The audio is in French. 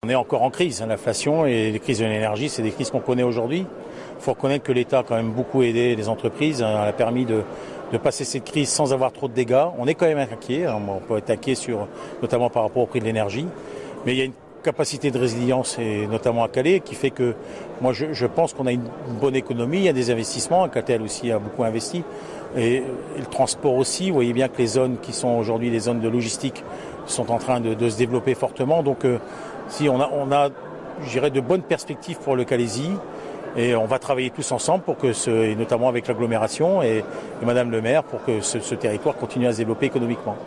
On est encore en crise, l'inflation et les crises de l'énergie, c'est des crises qu'on connaît aujourd'hui. Il faut reconnaître que l'État a quand même beaucoup aidé les entreprises, a permis de passer cette crise sans avoir trop de dégâts. On est quand même inquiet, on peut être inquiet notamment par rapport au prix de l'énergie, mais il y a une capacité de résilience, et notamment à Calais, qui fait que moi je pense qu'on a une bonne économie, il y a des investissements, Catel aussi a beaucoup investi, et le transport aussi. Vous voyez bien que les zones qui sont aujourd'hui des zones de logistique sont en train de se développer fortement, donc si on a je dirais, de bonnes perspectives pour le Calaisis, et on va travailler tous ensemble pour que et notamment avec l'agglomération et Madame le maire, pour que ce territoire continue à se développer économiquement.